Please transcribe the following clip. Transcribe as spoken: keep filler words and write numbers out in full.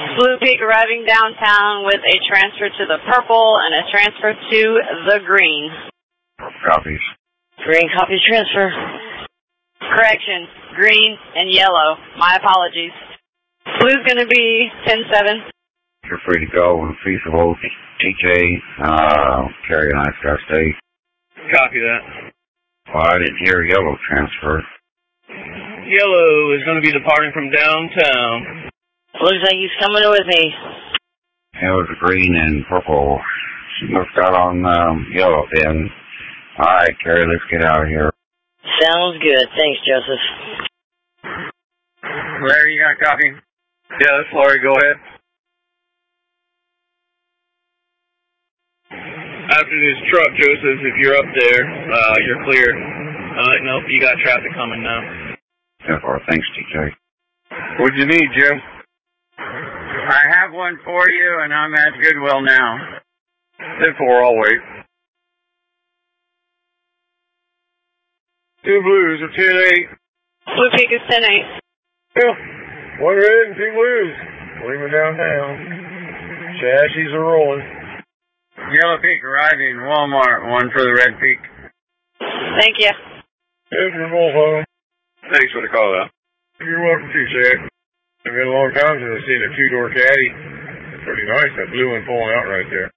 Blue Peak arriving downtown with a transfer to the purple and a transfer to the green. Copies. Green copies transfer. Correction, green and yellow. My apologies. Blue's going to be ten seven. You're free to go when feasible. T J, uh, carry an ice car state. Copy that. Well, I didn't hear yellow transfer. Yellow is going to be departing from downtown. Looks like he's coming with me. It was green and purple. She looks out on um, yellow then. All right, Carrie, let's get out of here. Sounds good. Thanks, Joseph. Larry, you got a copy? Yeah, that's Laurie. Go ahead. After this truck, Joseph, if you're up there, uh, you're clear. Uh, nope, you got traffic coming now. Yeah, far. Thanks, T J. What'd you need, Jim? I have one for you, and I'm at Goodwill now. ten four, I'll wait. Two blues are ten eight. Blue Peak is ten eight. Yeah, one red and two blues. Leaving downtown. Chassis are rolling. Yellow Peak arriving, Walmart, one for the Red Peak. Thank you. Yes, we're both home. Thanks for the call out. You're welcome too, Chad. It's been a long time since I've seen a two-door caddy. It's pretty nice, that blue one pulling out right there.